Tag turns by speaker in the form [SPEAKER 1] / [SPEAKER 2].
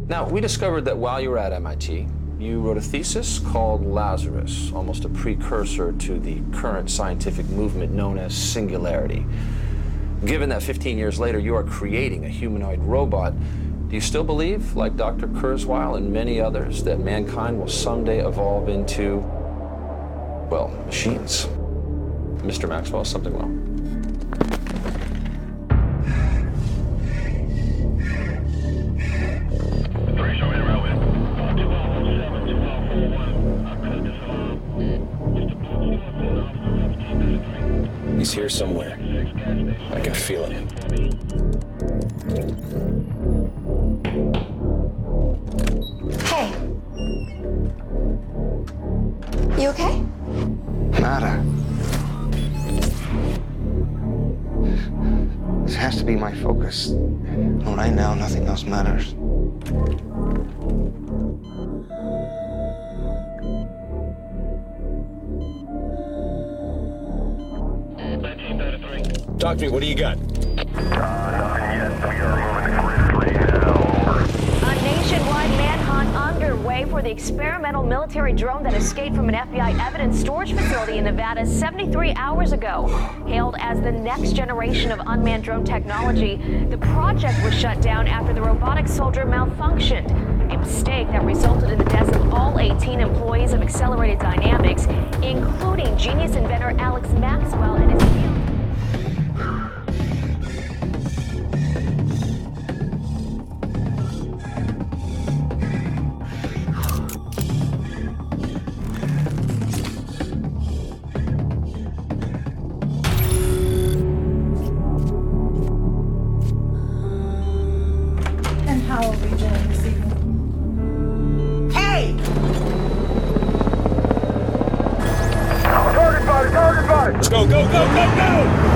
[SPEAKER 1] Now, we discovered that while you were at MIT, you wrote a thesis called Lazarus, almost a precursor to the current scientific movement known as singularity. Given that 15 years later you are creating a humanoid robot, do you still believe, like Dr. Kurzweil and many others, that mankind will someday evolve into, well, machines? Mr. Maxwell, something wrong?
[SPEAKER 2] He's here somewhere. I can feel him.
[SPEAKER 3] Hey. You okay?
[SPEAKER 4] Nada. This has to be my focus. Well, right now, nothing else matters.
[SPEAKER 2] Talk to me, what do you got?
[SPEAKER 5] Nothing yet. We are moving swiftly now.
[SPEAKER 6] A nationwide manhunt underway for the experimental military drone that escaped from an FBI evidence storage facility in Nevada 73 hours ago. Hailed as the next generation of unmanned drone technology, the project was shut down after the robotic soldier malfunctioned. A mistake that resulted in the deaths of all 18 employees of Accelerated Dynamics, including genius inventor Alex Maxwell and his field.
[SPEAKER 7] And how are we doing this evening?
[SPEAKER 8] Hey!
[SPEAKER 5] Target spotted! Target spotted!
[SPEAKER 2] Let's go, go, go, go, go!